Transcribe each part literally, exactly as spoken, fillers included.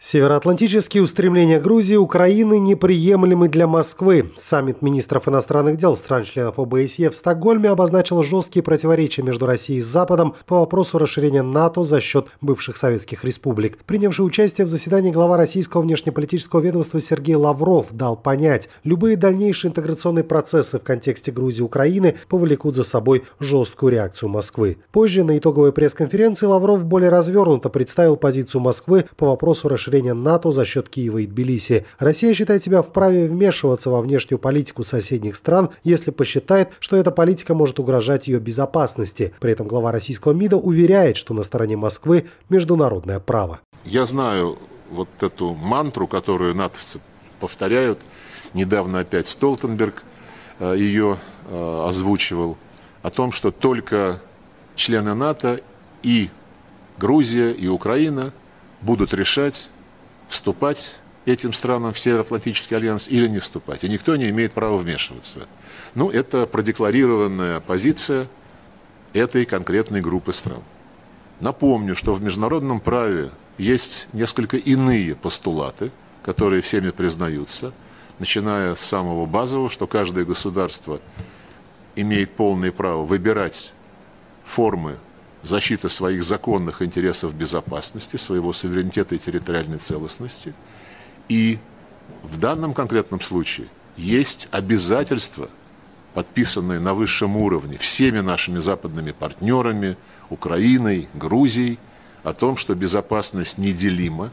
Североатлантические устремления Грузии и Украины неприемлемы для Москвы. Саммит министров иностранных дел стран-членов О Бэ Эс Е в Стокгольме обозначил жесткие противоречия между Россией и Западом по вопросу расширения НАТО за счет бывших советских республик. Принявший участие в заседании глава российского внешнеполитического ведомства Сергей Лавров дал понять, любые дальнейшие интеграционные процессы в контексте Грузии и Украины повлекут за собой жесткую реакцию Москвы. Позже на итоговой пресс-конференции Лавров более развернуто представил позицию Москвы по вопросу расширения НАТО за счет Киева и Тбилиси. Россия считает себя вправе вмешиваться во внешнюю политику соседних стран, если посчитает, что эта политика может угрожать ее безопасности. При этом глава российского МИДа уверяет, что на стороне Москвы международное право. Я знаю вот эту мантру, которую натовцы повторяют. Недавно опять Столтенберг ее озвучивал, о том, что только члены НАТО и Грузия, и Украина будут решать, вступать этим странам в Североатлантический альянс или не вступать. И никто не имеет права вмешиваться в это. Ну, это продекларированная позиция этой конкретной группы стран. Напомню, что в международном праве есть несколько иные постулаты, которые всеми признаются, начиная с самого базового, что каждое государство имеет полное право выбирать формы защиты своих законных интересов безопасности, своего суверенитета и территориальной целостности. И в данном конкретном случае есть обязательства, подписанные на высшем уровне всеми нашими западными партнерами, Украиной, Грузией, о том, что безопасность неделима,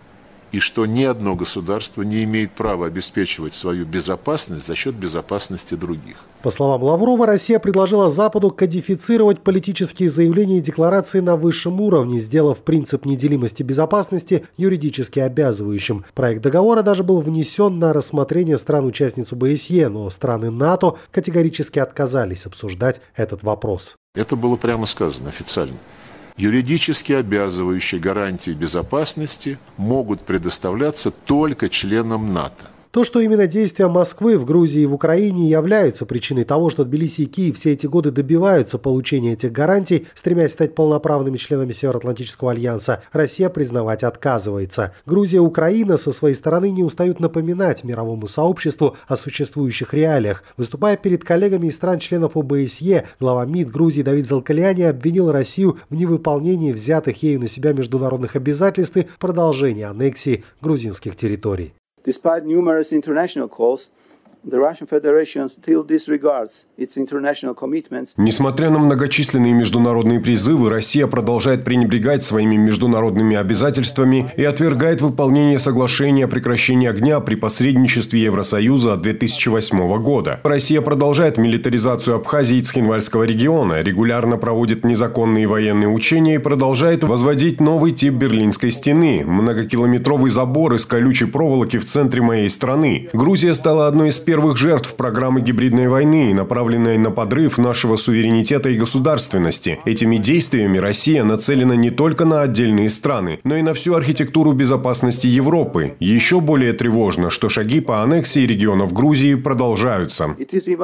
и что ни одно государство не имеет права обеспечивать свою безопасность за счет безопасности других. По словам Лаврова, Россия предложила Западу кодифицировать политические заявления и декларации на высшем уровне, сделав принцип неделимости безопасности юридически обязывающим. Проект договора даже был внесен на рассмотрение стран-участниц О Бэ Эс Е, но страны НАТО категорически отказались обсуждать этот вопрос. Это было прямо сказано официально. Юридически обязывающие гарантии безопасности могут предоставляться только членам НАТО. То, что именно действия Москвы в Грузии и в Украине являются причиной того, что Тбилиси и Киев все эти годы добиваются получения этих гарантий, стремясь стать полноправными членами Североатлантического альянса, Россия признавать отказывается. Грузия и Украина со своей стороны не устают напоминать мировому сообществу о существующих реалиях. Выступая перед коллегами из стран-членов О Бэ Эс Е, глава МИД Грузии Давид Залкаляни обвинил Россию в невыполнении взятых ею на себя международных обязательств и продолжении аннексии грузинских территорий. Despite numerous international calls, the Russian Federation still disregards its international commitments. Несмотря на многочисленные международные призывы, Россия продолжает пренебрегать своими международными обязательствами и отвергает выполнение соглашения о прекращении огня при посредничестве Евросоюза от две тысячи восьмого года. Россия продолжает милитаризацию Абхазии и Цхинвальского региона, регулярно проводит незаконные военные учения и продолжает возводить новый тип Берлинской стены – многокилометровый забор из колючей проволоки в центре моей страны. Грузия стала одной из первых первых жертв программы гибридной войны, направленной на подрыв нашего суверенитета и государственности. Этими действиями Россия нацелена не только на отдельные страны, но и на всю архитектуру безопасности Европы. Еще более тревожно, что шаги по аннексии регионов Грузии продолжаются.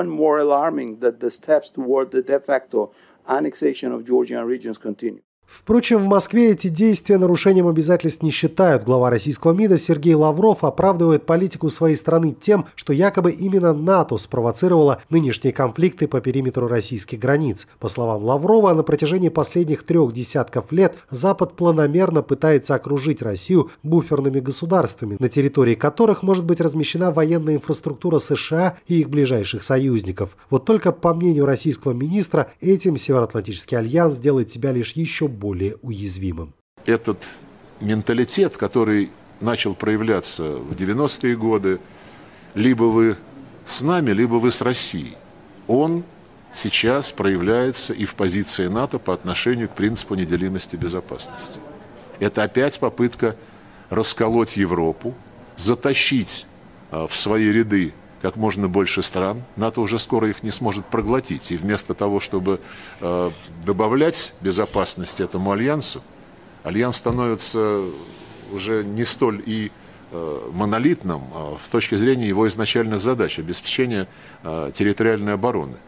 Впрочем, в Москве эти действия нарушением обязательств не считают. Глава российского МИДа Сергей Лавров оправдывает политику своей страны тем, что якобы именно НАТО спровоцировало нынешние конфликты по периметру российских границ. По словам Лаврова, на протяжении последних трех десятков лет Запад планомерно пытается окружить Россию буферными государствами, на территории которых может быть размещена военная инфраструктура США и их ближайших союзников. Вот только, по мнению российского министра, этим Североатлантический альянс делает себя лишь еще больше более уязвимым. Этот менталитет, который начал проявляться в девяностые годы, либо вы с нами, либо вы с Россией, он сейчас проявляется и в позиции НАТО по отношению к принципу неделимости безопасности. Это опять попытка расколоть Европу, затащить в свои ряды как можно больше стран. НАТО уже скоро их не сможет проглотить. И вместо того, чтобы э, добавлять безопасности этому альянсу, альянс становится уже не столь и э, монолитным э, с точки зрения его изначальных задач, обеспечения э, территориальной обороны.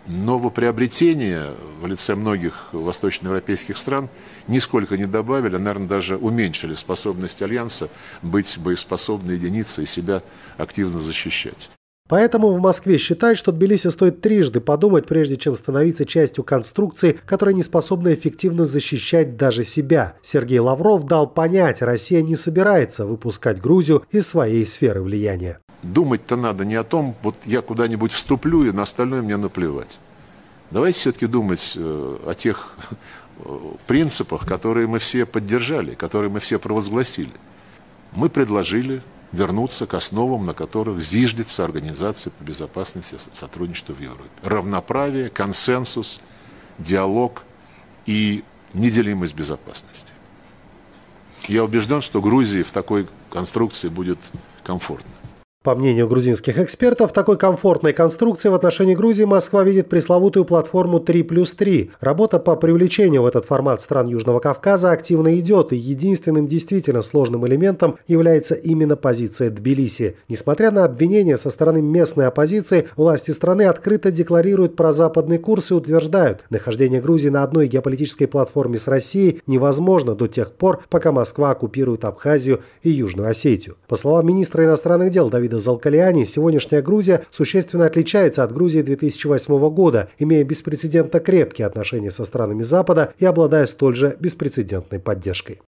новоприобретения в лице многих восточноевропейских стран нисколько не добавили, а, наверное, даже уменьшили способность Альянса быть боеспособной единицей и себя активно защищать. Поэтому в Москве считают, что Тбилиси стоит трижды подумать, прежде чем становиться частью конструкции, которая не способна эффективно защищать даже себя. Сергей Лавров дал понять, Россия не собирается выпускать Грузию из своей сферы влияния. Думать-то надо не о том, вот я куда-нибудь вступлю, и на остальное мне наплевать. Давайте все-таки думать о тех принципах, которые мы все поддержали, которые мы все провозгласили. Мы предложили вернуться к основам, на которых зиждется Организация по безопасности и сотрудничеству в Европе. Равноправие, консенсус, диалог и неделимость безопасности. Я убежден, что Грузии в такой конструкции будет комфортно. По мнению грузинских экспертов, в такой комфортной конструкции в отношении Грузии Москва видит пресловутую платформу три плюс три. Работа по привлечению в этот формат стран Южного Кавказа активно идет, и единственным действительно сложным элементом является именно позиция Тбилиси. Несмотря на обвинения со стороны местной оппозиции, власти страны открыто декларируют прозападный курс и утверждают, нахождение Грузии на одной геополитической платформе с Россией невозможно до тех пор, пока Москва оккупирует Абхазию и Южную Осетию. По словам министра иностранных дел Давида Залкалиани, сегодняшняя Грузия существенно отличается от Грузии две тысячи восьмого года, имея беспрецедентно крепкие отношения со странами Запада и обладая столь же беспрецедентной поддержкой.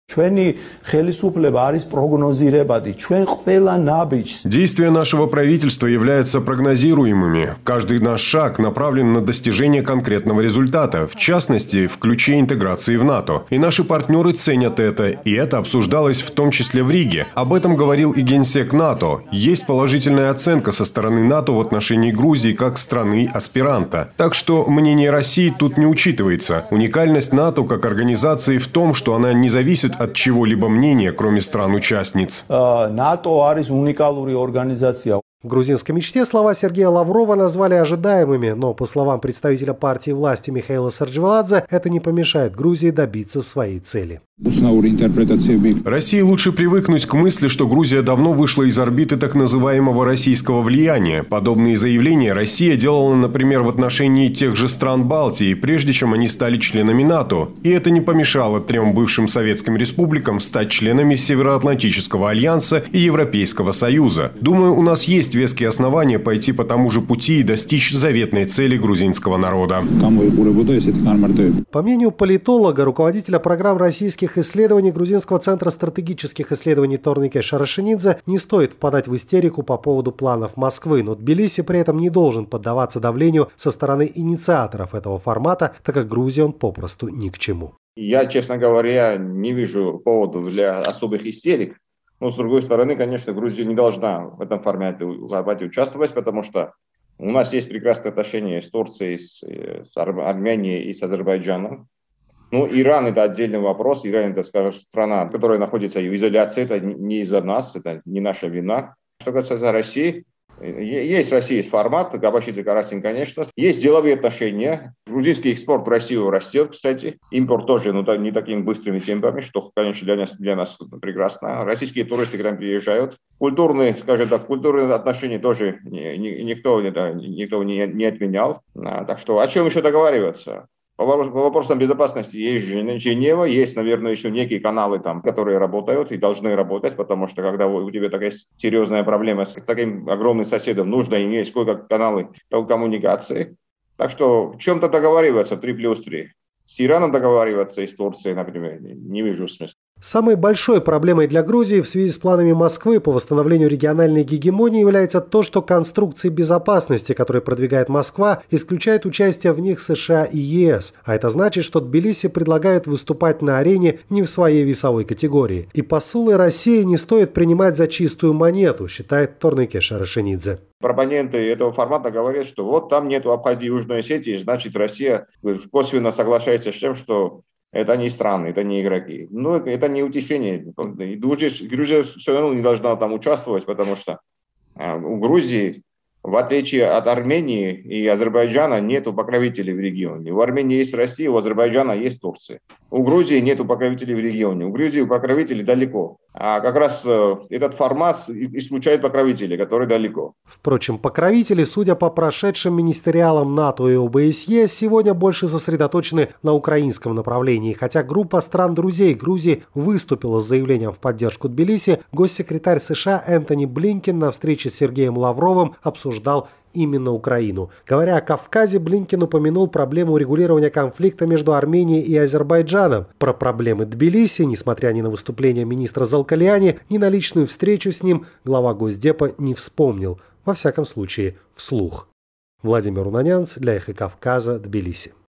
Действия нашего правительства являются прогнозируемыми. Каждый наш шаг направлен на достижение конкретного результата, в частности, в ключе интеграции в НАТО. И наши партнеры ценят это, и это обсуждалось в том числе в Риге. Об этом говорил и генсек НАТО. Есть положительная оценка со стороны НАТО в отношении Грузии как страны-аспиранта. Так что мнение России тут не учитывается. Уникальность НАТО как организации в том, что она не зависит от чего-либо мнения, кроме стран-участниц. В грузинской мечте слова Сергея Лаврова назвали ожидаемыми, но, по словам представителя партии власти Михаила Сарджвеладзе, это не помешает Грузии добиться своей цели. России лучше привыкнуть к мысли, что Грузия давно вышла из орбиты так называемого российского влияния. Подобные заявления Россия делала, например, в отношении тех же стран Балтии, прежде чем они стали членами НАТО. И это не помешало трем бывшим советским республикам стать членами Североатлантического альянса и Европейского Союза. Думаю, у нас есть веские основания пойти по тому же пути и достичь заветной цели грузинского народа. По мнению политолога, руководителя программ российских исследований Грузинского центра стратегических исследований Торнике Шарашенидзе, не стоит впадать в истерику по поводу планов Москвы, но Тбилиси при этом не должен поддаваться давлению со стороны инициаторов этого формата, так как Грузии он попросту ни к чему. Я, честно говоря, не вижу повода для особых истерик. Но, с другой стороны, конечно, Грузия не должна в этом формате участвовать, потому что у нас есть прекрасные отношения с Турцией, с, с Арменией и с Азербайджаном. Ну, Иран – это отдельный вопрос. Иран – это, скажем, страна, которая находится в изоляции. Это не из-за нас, это не наша вина. Что касается России, есть в России есть формат, Габашидзе Карасин, конечно. Есть деловые отношения. Грузинский экспорт в Россию растет, кстати. Импорт тоже, но не такими быстрыми темпами, что, конечно, для нас, для нас прекрасно. Российские туристы к нам приезжают. Культурные, скажем так, культурные отношения тоже никто, никто не, не отменял. Так что о чем еще договариваться? По вопросам безопасности есть Женева, есть, наверное, еще некие каналы, там, которые работают и должны работать, потому что когда у тебя такая серьезная проблема с таким огромным соседом, нужно иметь сколько каналы коммуникации. Так что в чем-то договариваться в три плюс три. С Ираном договариваться и с Турцией, например, не вижу смысла. Самой большой проблемой для Грузии в связи с планами Москвы по восстановлению региональной гегемонии является то, что конструкции безопасности, которые продвигает Москва, исключают участие в них США и ЕС. А это значит, что Тбилиси предлагают выступать на арене не в своей весовой категории. И посулы России не стоит принимать за чистую монету, считает Торнике Шарашенидзе. Пропоненты этого формата говорят, что вот там нету Абхазии и Южной Осетии, значит Россия косвенно соглашается с тем, что это не страны, это не игроки. Но это не утешение. Грузия все равно не должна там участвовать, потому что у Грузии, в отличие от Армении и Азербайджана, нету покровителей в регионе. У Армении есть Россия, у Азербайджана есть Турция. У Грузии нету покровителей в регионе. У Грузии покровители далеко. А как раз этот формат исключает покровителей, которые далеко. Впрочем, покровители, судя по прошедшим министериалам НАТО и ОБСЕ, сегодня больше сосредоточены на украинском направлении. Хотя группа стран-друзей Грузии выступила с заявлением в поддержку Тбилиси, госсекретарь США Энтони Блинкен на встрече с Сергеем Лавровым обсуждал именно Украину. Говоря о Кавказе, Блинкен упомянул проблему урегулирования конфликта между Арменией и Азербайджаном. Про проблемы Тбилиси, несмотря ни на выступление министра Залкаляни, ни на личную встречу с ним, глава Госдепа не вспомнил. Во всяком случае, вслух. Владимир Унанянц для Эхо Кавказа, Тбилиси.